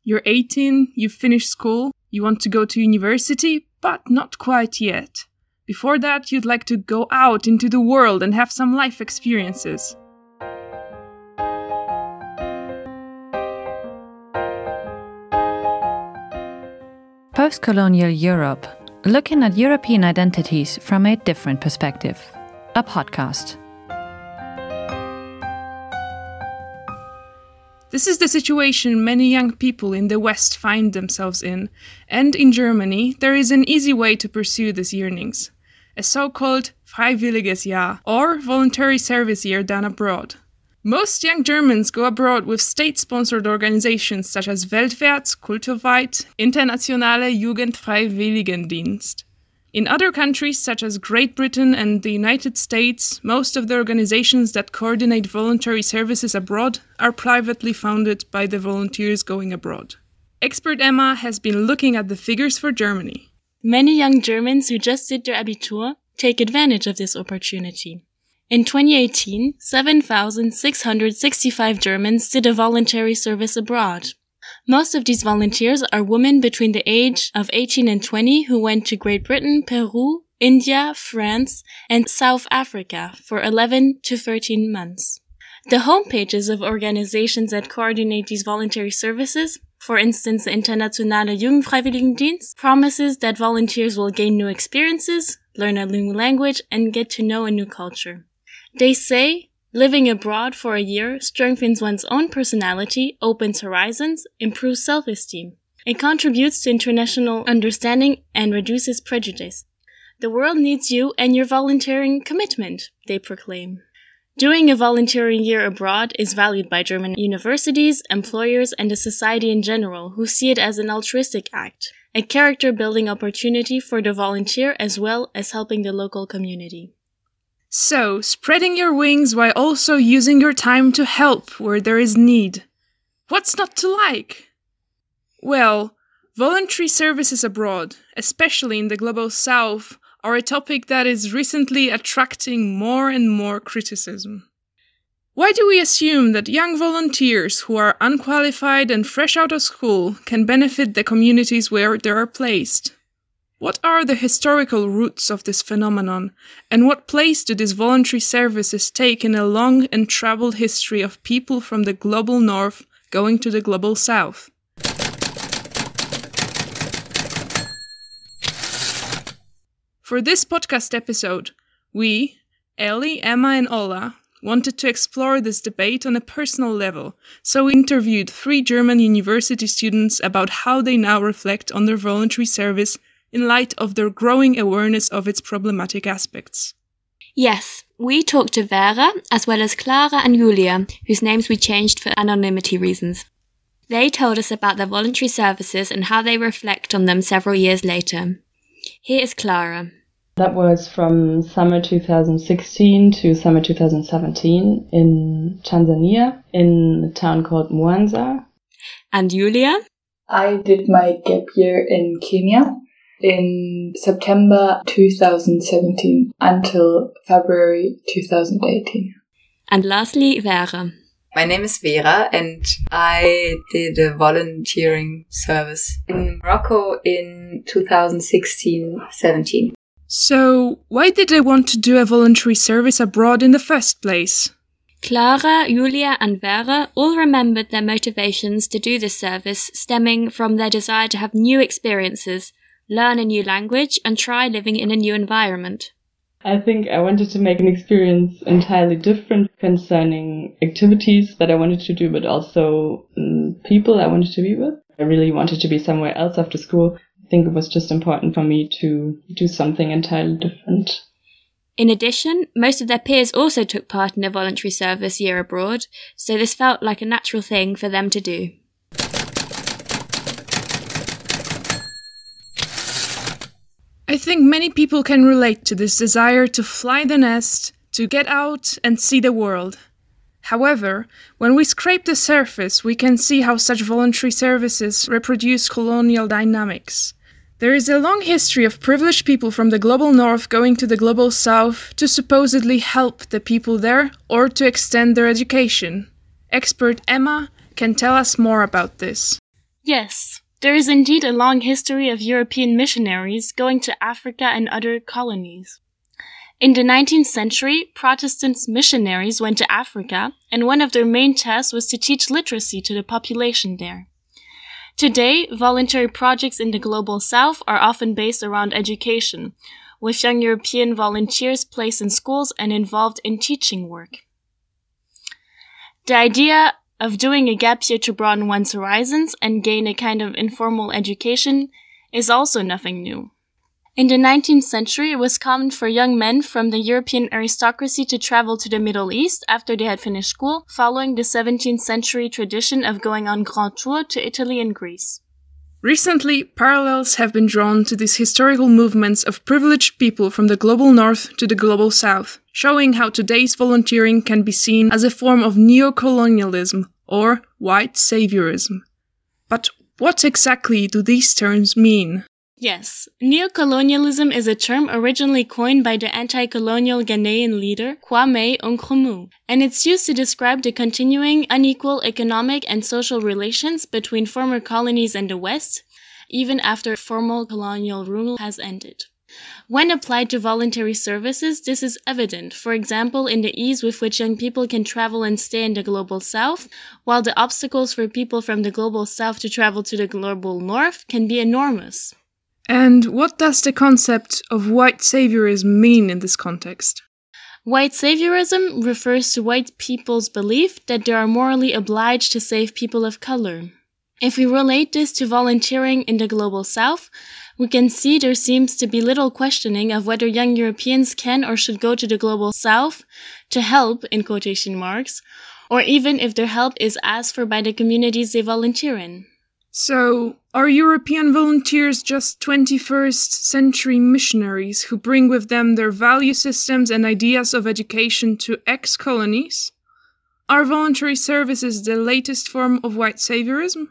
You're 18, you've finished school, you want to go to university, but not quite yet. Before that, you'd like to go out into the world and have some life experiences. Post-colonial Europe, looking at European identities from a different perspective. A podcast. This is the situation many young people in the West find themselves in, and in Germany there is an easy way to pursue these yearnings, a so-called Freiwilliges Jahr, or voluntary service year done abroad. Most young Germans go abroad with state-sponsored organizations such as Weltwärts, Kulturweit, Internationale Jugendfreiwilligendienst. In other countries such as Great Britain and the United States, most of the organizations that coordinate voluntary services abroad are privately funded by the volunteers going abroad. Expert Emma has been looking at the figures for Germany. Many young Germans who just did their Abitur take advantage of this opportunity. In 2018, 7,665 Germans did a voluntary service abroad. Most of these volunteers are women between the age of 18 and 20 who went to Great Britain, Peru, India, France, and South Africa for 11 to 13 months. The homepages of organizations that coordinate these voluntary services, for instance the Internationale Jugendfreiwilligendienst, promises that volunteers will gain new experiences, learn a new language, and get to know a new culture. They say, living abroad for a year strengthens one's own personality, opens horizons, improves self-esteem. It contributes to international understanding and reduces prejudice. The world needs you and your volunteering commitment, they proclaim. Doing a volunteering year abroad is valued by German universities, employers, and the society in general, who see it as an altruistic act, a character-building opportunity for the volunteer as well as helping the local community. So, spreading your wings while also using your time to help where there is need. What's not to like? Well, voluntary services abroad, especially in the Global South, are a topic that is recently attracting more and more criticism. Why do we assume that young volunteers who are unqualified and fresh out of school can benefit the communities where they are placed? What are the historical roots of this phenomenon, and what place do these voluntary services take in a long and troubled history of people from the global north going to the global south? For this podcast episode, we, Ellie, Emma, and Ola, wanted to explore this debate on a personal level, so we interviewed 3 German university students about how they now reflect on their voluntary service in light of their growing awareness of its problematic aspects. Yes, we talked to Vera, as well as Clara and Julia, whose names we changed for anonymity reasons. They told us about their voluntary services and how they reflect on them several years later. Here is Clara. That was from summer 2016 to summer 2017 in Tanzania, in a town called Mwanza. And Julia? I did my gap year in Kenya in September 2017 until February 2018. And lastly, Vera. My name is Vera and I did a volunteering service in Morocco in 2016-17. So, why did they want to do a voluntary service abroad in the first place? Clara, Julia and Vera all remembered their motivations to do this service stemming from their desire to have new experiences, learn a new language, and try living in a new environment. I think I wanted to make an experience entirely different concerning activities that I wanted to do, but also people I wanted to be with. I really wanted to be somewhere else after school. I think it was just important for me to do something entirely different. In addition, most of their peers also took part in a voluntary service year abroad, so this felt like a natural thing for them to do. I think many people can relate to this desire to fly the nest, to get out and see the world. However, when we scrape the surface, we can see how such voluntary services reproduce colonial dynamics. There is a long history of privileged people from the global north going to the global south to supposedly help the people there or to extend their education. Expert Emma can tell us more about this. Yes, there is indeed a long history of European missionaries going to Africa and other colonies. In the 19th century, Protestant missionaries went to Africa, and one of their main tasks was to teach literacy to the population there. Today, voluntary projects in the Global South are often based around education, with young European volunteers placed in schools and involved in teaching work. The idea of doing a gap year to broaden one's horizons and gain a kind of informal education is also nothing new. In the 19th century, it was common for young men from the European aristocracy to travel to the Middle East after they had finished school, following the 17th century tradition of going on grand tour to Italy and Greece. Recently, parallels have been drawn to these historical movements of privileged people from the global north to the global south, showing how today's volunteering can be seen as a form of neocolonialism or white saviorism. But what exactly do these terms mean? Yes, neocolonialism is a term originally coined by the anti-colonial Ghanaian leader Kwame Nkrumah, and it's used to describe the continuing unequal economic and social relations between former colonies and the West, even after formal colonial rule has ended. When applied to voluntary services, this is evident, for example, in the ease with which young people can travel and stay in the Global South, while the obstacles for people from the Global South to travel to the Global North can be enormous. And what does the concept of white saviorism mean in this context? White saviorism refers to white people's belief that they are morally obliged to save people of color. If we relate this to volunteering in the Global South, we can see there seems to be little questioning of whether young Europeans can or should go to the Global South to help, in quotation marks, or even if their help is asked for by the communities they volunteer in. So, are European volunteers just 21st century missionaries who bring with them their value systems and ideas of education to ex-colonies? Are voluntary services the latest form of white saviorism?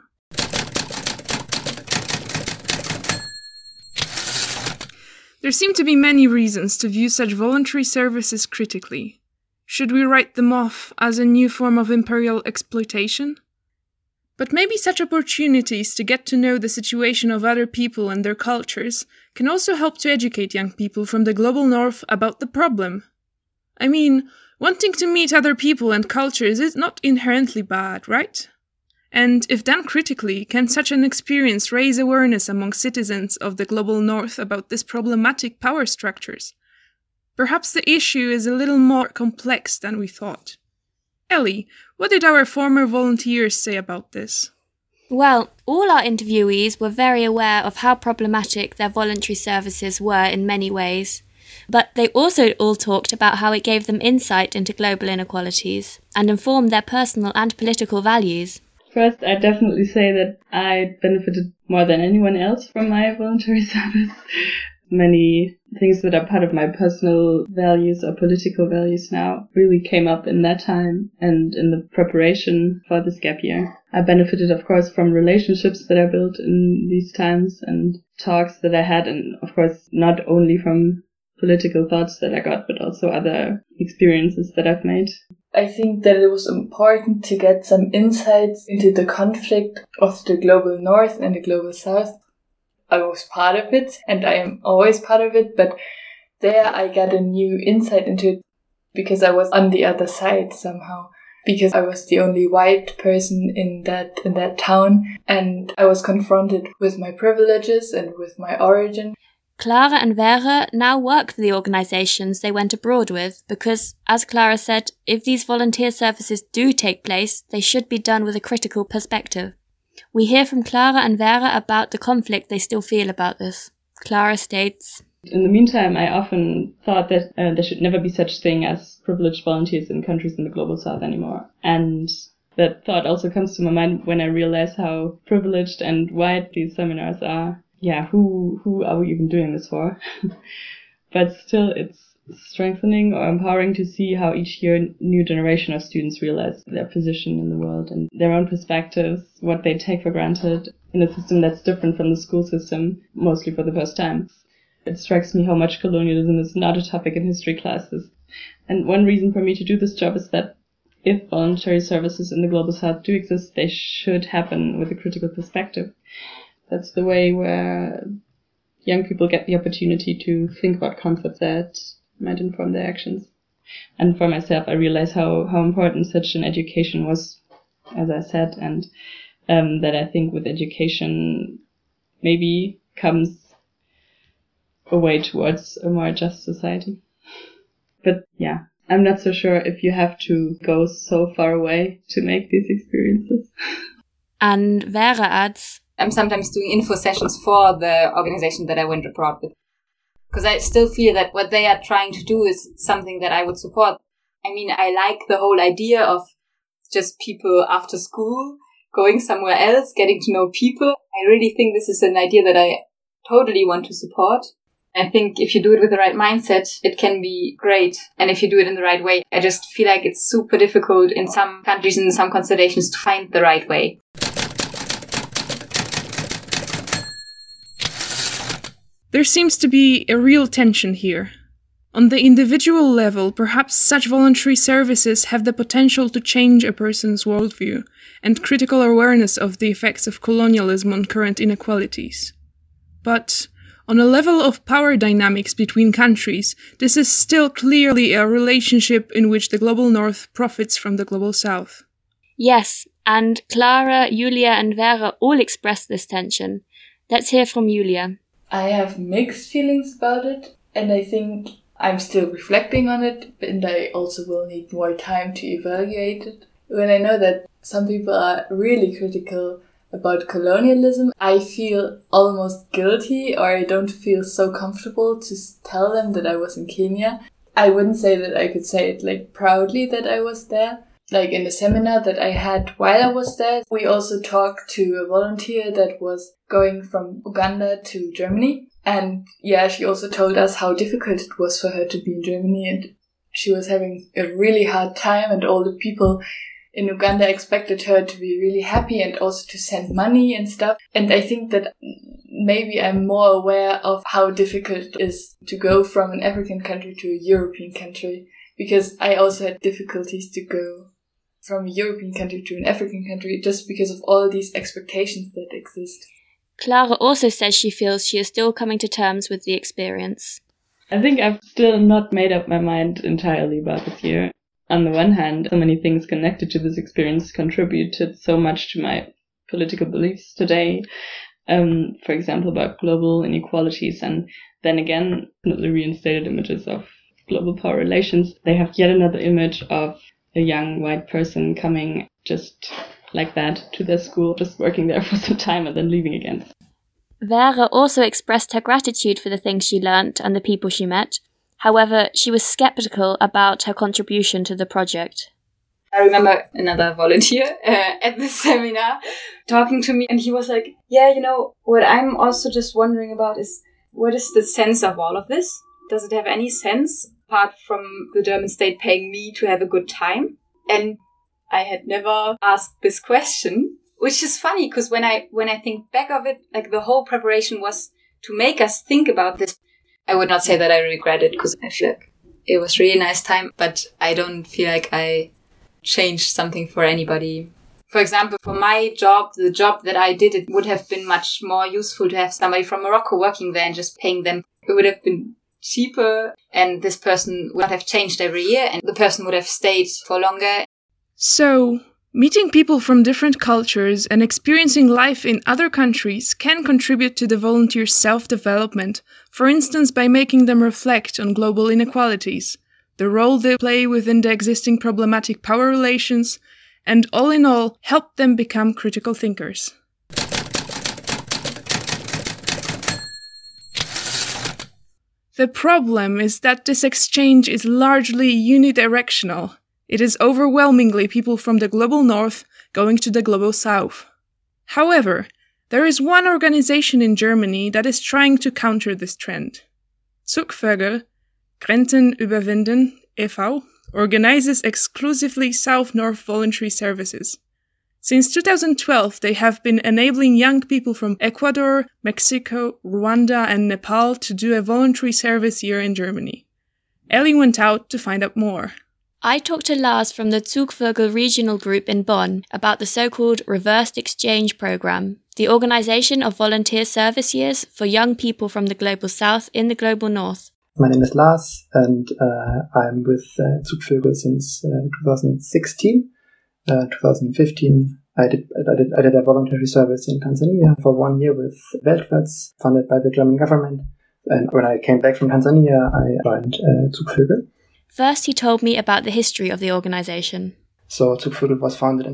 There seem to be many reasons to view such voluntary services critically. Should we write them off as a new form of imperial exploitation? But maybe such opportunities to get to know the situation of other people and their cultures can also help to educate young people from the global north about the problem. I mean, wanting to meet other people and cultures is not inherently bad, right? And if done critically, can such an experience raise awareness among citizens of the global north about this problematic power structures? Perhaps the issue is a little more complex than we thought. Ellie, what did our former volunteers say about this? Well, all our interviewees were very aware of how problematic their voluntary services were in many ways. But they also all talked about how it gave them insight into global inequalities and informed their personal and political values. First, I definitely say that I benefited more than anyone else from my voluntary service. Many things that are part of my personal values or political values now really came up in that time and in the preparation for this gap year. I benefited, of course, from relationships that I built in these times and talks that I had, and of course, not only from political thoughts that I got, but also other experiences that I've made. I think that it was important to get some insights into the conflict of the global north and the global south. I was part of it, and I am always part of it, but there I got a new insight into it because I was on the other side somehow, because I was the only white person in that town, and I was confronted with my privileges and with my origin. Clara and Vera now work for the organisations they went abroad with because, as Clara said, if these volunteer services do take place, they should be done with a critical perspective. We hear from Clara and Vera about the conflict they still feel about this. Clara states, In the meantime, I often thought that there should never be such thing as privileged volunteers in countries in the Global South anymore. And that thought also comes to my mind when I realize how privileged and white these seminars are. Yeah, who are we even doing this for? But still, it's strengthening or empowering to see how each year new generation of students realize their position in the world and their own perspectives, what they take for granted in a system that's different from the school system, mostly for the first time. It strikes me how much colonialism is not a topic in history classes. And one reason for me to do this job is that if voluntary services in the Global South do exist, they should happen with a critical perspective. That's the way where young people get the opportunity to think about concepts that might inform their actions. And for myself, I realized how important such an education was, as I said, and that I think with education maybe comes a way towards a more just society. But yeah, I'm not so sure if you have to go so far away to make these experiences. And Vera adds, I'm sometimes doing info sessions for the organization that I went abroad with. Because I still feel that what they are trying to do is something that I would support. I mean, I like the whole idea of just people after school going somewhere else, getting to know people. I really think this is an idea that I totally want to support. I think if you do it with the right mindset, it can be great. And if you do it in the right way, I just feel like it's super difficult in some countries and in some constellations to find the right way. There seems to be a real tension here. On the individual level, perhaps such voluntary services have the potential to change a person's worldview and critical awareness of the effects of colonialism on current inequalities. But on a level of power dynamics between countries, this is still clearly a relationship in which the Global North profits from the Global South. yes, and Clara, Julia and Vera all express this tension. Let's hear from Julia. I have mixed feelings about it, and I think I'm still reflecting on it, and I also will need more time to evaluate it. When I know that some people are really critical about colonialism, I feel almost guilty, or I don't feel so comfortable to tell them that I was in Kenya. I wouldn't say that I could say it proudly that I was there. In the seminar that I had while I was there, we also talked to a volunteer that was going from Uganda to Germany. And yeah, she also told us how difficult it was for her to be in Germany, and she was having a really hard time, and all the people in Uganda expected her to be really happy and also to send money and stuff. And I think that maybe I'm more aware of how difficult it is to go from an African country to a European country, because I also had difficulties to go from a European country to an African country just because of all these expectations that exist. Clara also says she feels she is still coming to terms with the experience. I think I've still not made up my mind entirely about this year. On the one hand, so many things connected to this experience contributed so much to my political beliefs today. For example, about global inequalities, and then again, the reinstated images of global power relations. They have yet another image of a young white person coming just like that to their school, just working there for some time and then leaving again. Vera also expressed her gratitude for the things she learnt and the people she met. However, she was skeptical about her contribution to the project. I remember another volunteer at the seminar talking to me, and he was like, yeah, what I'm also just wondering about is, what is the sense of all of this? Does it have any sense apart from the German state paying me to have a good time? And I had never asked this question, which is funny because when I think back of it, the whole preparation was to make us think about this. I would not say that I regret it because I feel like it was really nice time, but I don't feel like I changed something for anybody. For example, for my job, the job that I did, it would have been much more useful to have somebody from Morocco working there and just paying them. It would have been cheaper, and this person would not have changed every year, and the person would have stayed for longer. So, meeting people from different cultures and experiencing life in other countries can contribute to the volunteers' self-development, for instance by making them reflect on global inequalities, the role they play within the existing problematic power relations, and all in all, help them become critical thinkers. The problem is that this exchange is largely unidirectional. It is overwhelmingly people from the Global North going to the Global South. However, there is one organization in Germany that is trying to counter this trend. Zugvögel, Grenzen überwinden e.V., organizes exclusively South-North voluntary services. Since 2012, they have been enabling young people from Ecuador, Mexico, Rwanda, and Nepal to do a voluntary service year in Germany. Ellie went out to find out more. I talked to Lars from the Zugvögel regional group in Bonn about the so-called Reversed Exchange Programme, the organisation of volunteer service years for young people from the Global South in the Global North. My name is Lars, and I'm with Zugvögel since 2016. 2015, I did a voluntary service in Tanzania for 1 year with Weltwärts, funded by the German government. And when I came back from Tanzania, I joined Zugvögel. First, he told me about the history of the organisation. So Zugvögel was founded in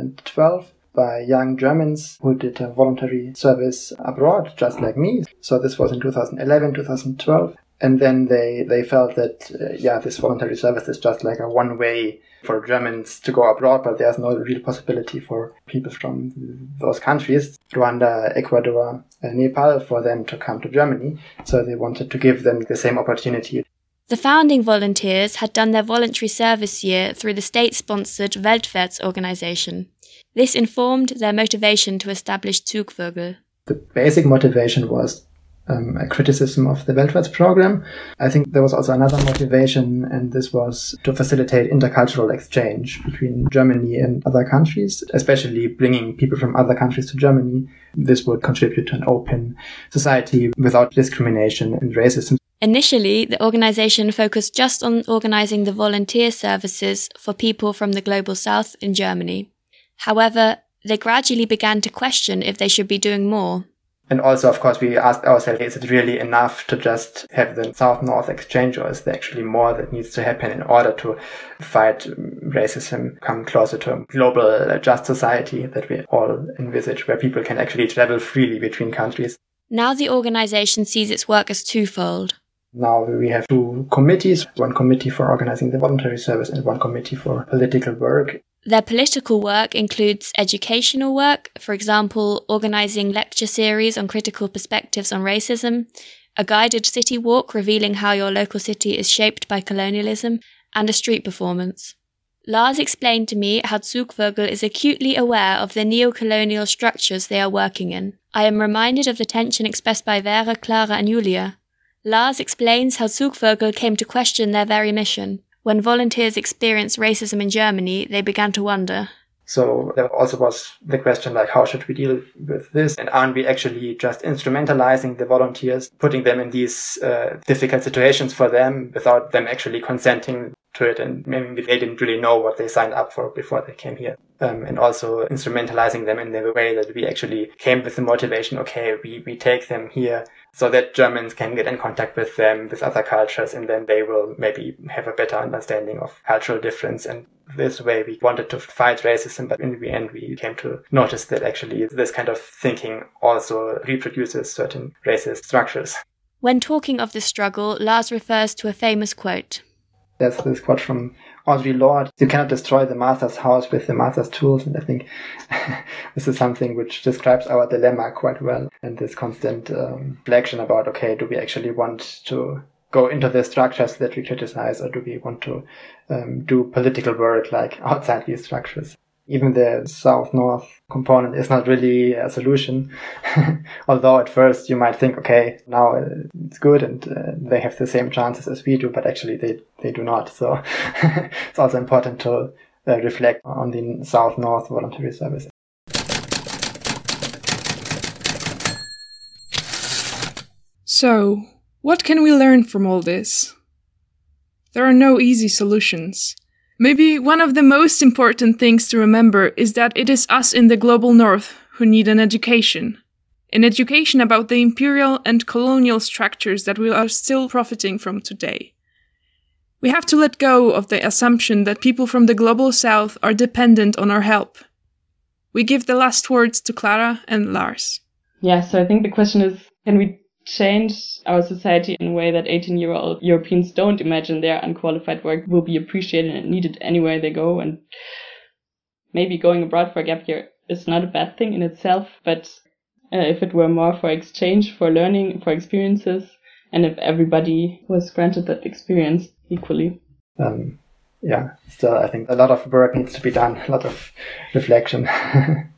2012 by young Germans who did a voluntary service abroad, just like me. So this was in 2011, 2012. And then they felt that, this voluntary service is just like a one way for Germans to go abroad, but there's no real possibility for people from those countries, Rwanda, Ecuador, Nepal, for them to come to Germany. So they wanted to give them the same opportunity. The founding volunteers had done their voluntary service year through the state-sponsored Weltwärts organisation. This informed their motivation to establish Zugvögel. The basic motivation was a criticism of the Weltwärts program. I think there was also another motivation, and this was to facilitate intercultural exchange between Germany and other countries, especially bringing people from other countries to Germany. This would contribute to an open society without discrimination and racism. Initially, the organisation focused just on organising the volunteer services for people from the Global South in Germany. However, they gradually began to question if they should be doing more. And also, of course, we asked ourselves, is it really enough to just have the South-North exchange, or is there actually more that needs to happen in order to fight racism, come closer to a global just society that we all envisage, where people can actually travel freely between countries? Now the organisation sees its work as twofold. Now we have 2 committees, one committee for organising the voluntary service and one committee for political work. Their political work includes educational work, for example, organising lecture series on critical perspectives on racism, a guided city walk revealing how your local city is shaped by colonialism, and a street performance. Lars explained to me how Zugvögel is acutely aware of the neo-colonial structures they are working in. I am reminded of the tension expressed by Vera, Clara and Julia. Lars explains how Zugvögel came to question their very mission. When volunteers experienced racism in Germany, they began to wonder. So there also was the question, like, how should we deal with this? And aren't we actually just instrumentalizing the volunteers, putting them in these difficult situations for them without them actually consenting to it? And maybe they didn't really know what they signed up for before they came here. And also instrumentalizing them in the way that we actually came with the motivation, okay, we take them here so that Germans can get in contact with them, with other cultures, and then they will maybe have a better understanding of cultural difference. And this way we wanted to fight racism, but in the end we came to notice that actually this kind of thinking also reproduces certain racist structures. When talking of the struggle, Lars refers to a famous quote. There's this quote from Audre Lorde: "You cannot destroy the master's house with the master's tools." And I think this is something which describes our dilemma quite well. And this constant reflection about, okay, do we actually want to go into the structures that we criticize, or do we want to do political work like outside these structures? Even the South-North component is not really a solution. Although at first you might think, okay, now it's good and they have the same chances as we do, but actually they do not. So it's also important to reflect on the South-North voluntary service. So, what can we learn from all this? There are no easy solutions. Maybe one of the most important things to remember is that it is us in the global north who need an education about the imperial and colonial structures that we are still profiting from today. We have to let go of the assumption that people from the global south are dependent on our help. We give the last words to Clara and Lars. Yeah, so I think the question is, can we change our society in a way that 18-year-old Europeans don't imagine their unqualified work will be appreciated and needed anywhere they go? And maybe going abroad for a gap year is not a bad thing in itself, but if it were more for exchange, for learning, for experiences, and if everybody was granted that experience equally. Still I think a lot of work needs to be done, a lot of reflection.